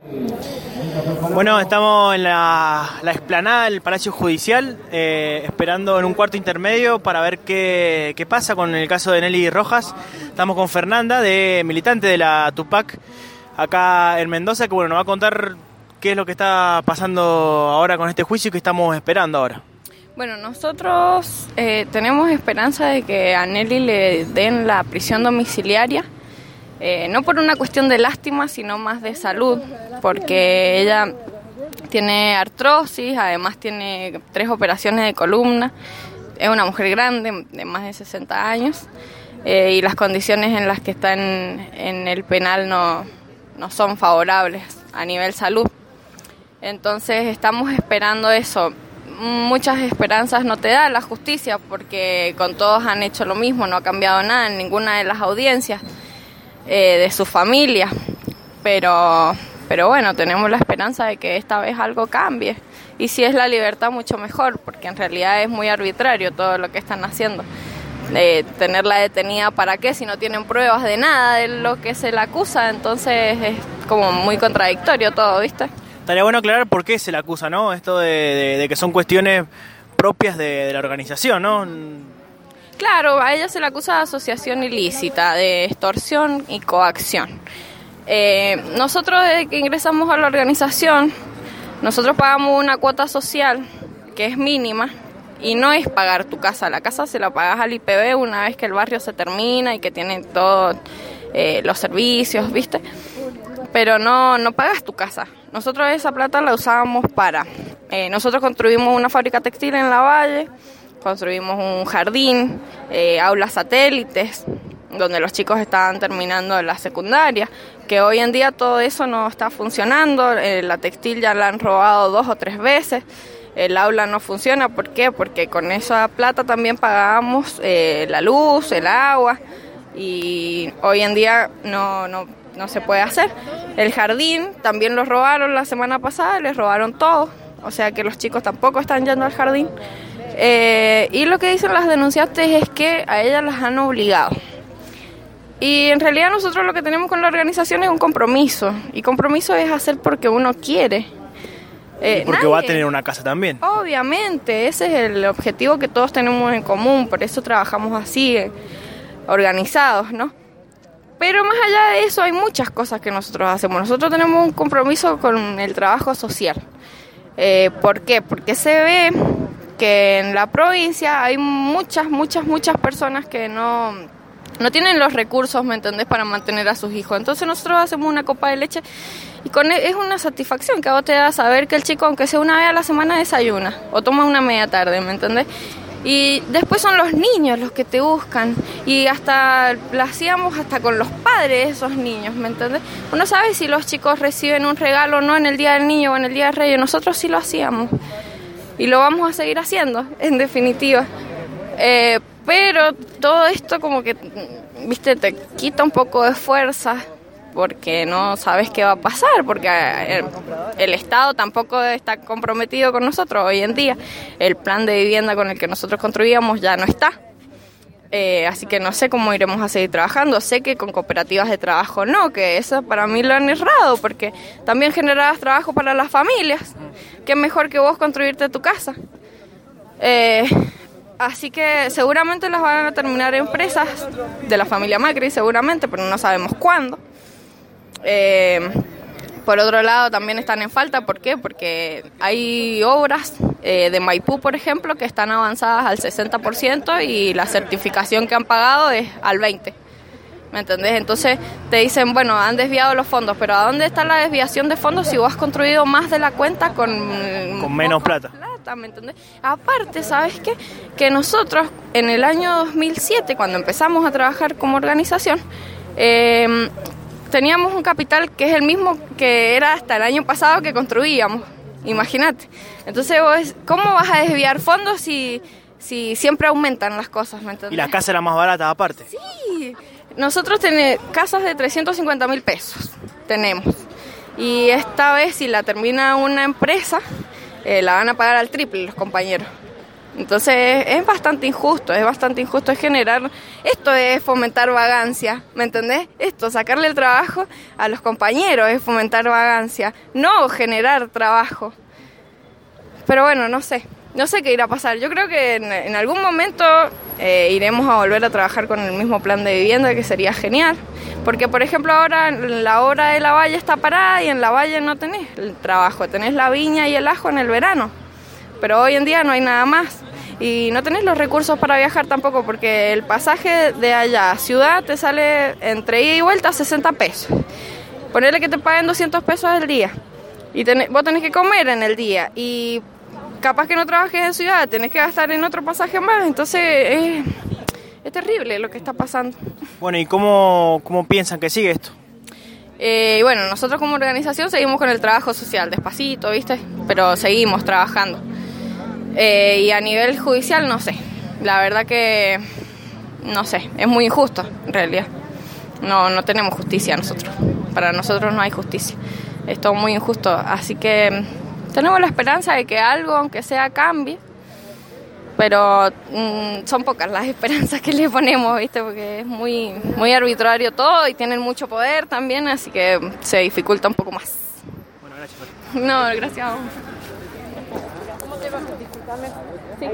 Bueno, estamos en la explanada del Palacio Judicial, esperando en un cuarto intermedio para ver qué pasa con el caso de Nelly Rojas. Estamos con Fernanda, militante de la Tupac, acá en Mendoza, que bueno, nos va a contar qué es lo que está pasando ahora con este juicio y que estamos esperando ahora. Bueno, nosotros tenemos esperanza de que a Nelly le den la prisión domiciliaria, no por una cuestión de lástima, sino más de salud, porque ella tiene artrosis, además tiene 3 operaciones de columna, es una mujer grande, de más de 60 años, y las condiciones en las que está en el penal no son favorables a nivel salud. Entonces estamos esperando eso. Muchas esperanzas no te da la justicia, porque con todos han hecho lo mismo, no ha cambiado nada en ninguna de las audiencias de su familia, pero bueno, tenemos la esperanza de que esta vez algo cambie, y si es la libertad mucho mejor, porque en realidad es muy arbitrario todo lo que están haciendo. Tenerla detenida, ¿para qué? Si no tienen pruebas de nada de lo que se la acusa, entonces es como muy contradictorio todo, ¿viste? Estaría bueno aclarar por qué se la acusa, ¿no? Esto de que son cuestiones propias de la organización, ¿no? Claro, a ella se le acusa de asociación ilícita, de extorsión y coacción. Nosotros desde que ingresamos a la organización, nosotros pagamos una cuota social que es mínima, y no es pagar tu casa. La casa se la pagas al IPB una vez que el barrio se termina y que tiene todos los servicios, ¿viste? Pero no pagas tu casa. Nosotros esa plata la usábamos para... nosotros construimos una fábrica textil en La Valle, construimos un jardín, aulas satélites, donde los chicos estaban terminando la secundaria, que hoy en día todo eso no está funcionando. La textil ya la han robado 2 o 3 veces, el aula no funciona. ¿Por qué? Porque con esa plata también pagábamos la luz, el agua, y hoy en día no se puede hacer. El jardín también lo robaron la semana pasada, les robaron todo, o sea que los chicos tampoco están yendo al jardín. Y lo que dicen las denunciantes es que a ellas las han obligado. Y en realidad nosotros lo que tenemos con la organización es un compromiso, y compromiso es hacer porque uno quiere. Porque va a tener una casa también. Obviamente, ese es el objetivo que todos tenemos en común, por eso trabajamos así, organizados, ¿no? Pero más allá de eso hay muchas cosas que nosotros hacemos. Nosotros tenemos un compromiso con el trabajo social. ¿Por qué? Porque se ve que en la provincia hay muchas personas que no tienen los recursos, ¿me entendés?, para mantener a sus hijos. Entonces nosotros hacemos una copa de leche, y es una satisfacción que a vos te da saber que el chico, aunque sea una vez a la semana, desayuna o toma una media tarde, ¿me entendés? Y después son los niños los que te buscan, y hasta lo hacíamos hasta con los padres de esos niños, ¿me entendés? Uno sabe si los chicos reciben un regalo o no en el Día del Niño o en el Día del Reyes. Nosotros sí lo hacíamos, y lo vamos a seguir haciendo, en definitiva. Pero todo esto como que, viste, te quita un poco de fuerza, porque no sabes qué va a pasar, porque el Estado tampoco está comprometido con nosotros hoy en día. El plan de vivienda con el que nosotros construíamos ya no está. Así que no sé cómo iremos a seguir trabajando. Sé que con cooperativas de trabajo no, que eso para mí lo han errado, porque también generabas trabajo para las familias. Qué mejor que vos construirte tu casa. Así que seguramente las van a terminar empresas de la familia Macri, seguramente, pero no sabemos cuándo. Por otro lado, también están en falta. ¿Por qué? Porque hay obras de Maipú, por ejemplo, que están avanzadas al 60% y la certificación que han pagado es al 20%. ¿Me entendés? Entonces te dicen, bueno, han desviado los fondos, pero ¿a dónde está la desviación de fondos si vos has construido más de la cuenta con menos plata? ¿Me entendés? Aparte, ¿sabes qué? Que nosotros en el año 2007, cuando empezamos a trabajar como organización, teníamos un capital que es el mismo que era hasta el año pasado que construíamos. Imagínate. Entonces, ¿cómo vas a desviar fondos si siempre aumentan las cosas? ¿Me entendés? Y la casa era más barata aparte. Sí. Nosotros tenemos casas de 350.000 pesos. Tenemos. Y esta vez, si la termina una empresa, la van a pagar al triple los compañeros. Entonces es bastante injusto, es generar, esto es fomentar vagancia, ¿me entendés? Esto, sacarle el trabajo a los compañeros es fomentar vagancia, no generar trabajo. Pero bueno, no sé qué irá a pasar. Yo creo que en algún momento iremos a volver a trabajar con el mismo plan de vivienda, que sería genial. Porque, por ejemplo, ahora la obra de la valla está parada y en la valla no tenés el trabajo, tenés la viña y el ajo en el verano. Pero hoy en día no hay nada más. Y no tenés los recursos para viajar tampoco, porque el pasaje de allá a ciudad te sale entre ida y vuelta 60 pesos. Ponele que te paguen 200 pesos al día. Y vos tenés que comer en el día. Y capaz que no trabajes en ciudad, tenés que gastar en otro pasaje más. Entonces es terrible lo que está pasando. Bueno, ¿y cómo piensan que sigue esto? Y bueno, nosotros como organización seguimos con el trabajo social, despacito, ¿viste? Pero seguimos trabajando. Y a nivel judicial, no sé. La verdad que, no sé, es muy injusto, en realidad. No tenemos justicia nosotros. Para nosotros no hay justicia. Es todo muy injusto. Así que tenemos la esperanza de que algo, aunque sea, cambie. Pero son pocas las esperanzas que le ponemos, ¿viste? Porque es muy, muy arbitrario todo y tienen mucho poder también, así que se dificulta un poco más. Bueno, gracias. No, gracias a vos. ¿Cómo te va? Disculpame. Sí.